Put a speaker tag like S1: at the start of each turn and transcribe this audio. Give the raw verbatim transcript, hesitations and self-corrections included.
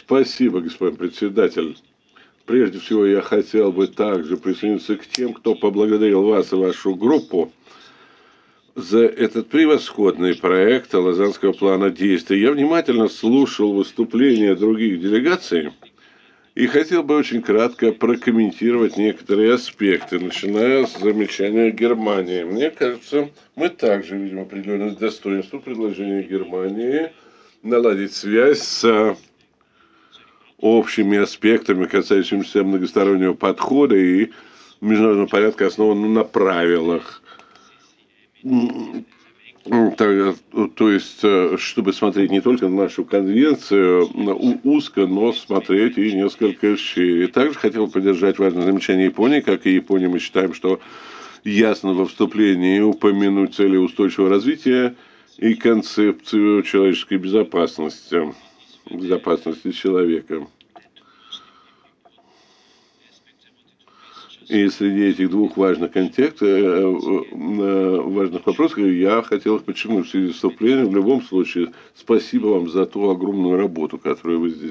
S1: Спасибо, господин председатель. Прежде всего, я хотел бы также присоединиться к тем, кто поблагодарил вас и вашу группу за этот превосходный проект Лозаннского плана действий. Я внимательно слушал выступления других делегаций и хотел бы очень кратко прокомментировать некоторые аспекты, начиная с замечания Германии. Мне кажется, мы также видим определенное достоинство предложения Германии наладить связь с общими аспектами, касающимися многостороннего подхода и международного порядка, основанного на правилах. То есть, чтобы смотреть не только на нашу конвенцию узко, но смотреть и несколько шире. Также хотел поддержать важное замечание Японии. Как и Япония, мы считаем, что ясно во вступлении упомянуть цели устойчивого развития и концепцию человеческой безопасности, безопасности человека. И среди этих двух важных контекстов, важных вопросов, я хотел подчеркнуть в связи с вступлением, в любом случае, спасибо вам за ту огромную работу, которую вы здесь